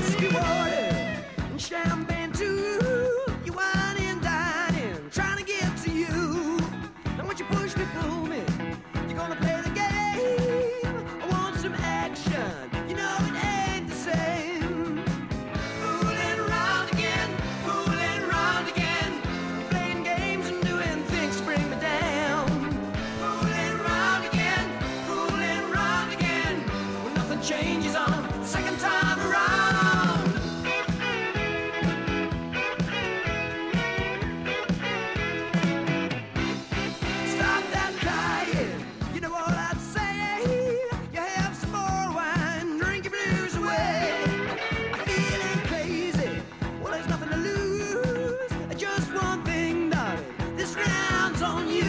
whiskey water and champagne too. You wine and dining, trying to get to you. And when you push me, pull me, you're gonna play the game. I want some action, you know it ain't the same. Fooling around again, fooling around again. Playing games and doing things to bring me down. Fooling around again, when nothing changes on the second time around. Stop that crying, you know what I'd say. You have some more wine, drink your blues away. I'm feeling crazy, well there's nothing to lose. Just one thing, darling, this round's on you.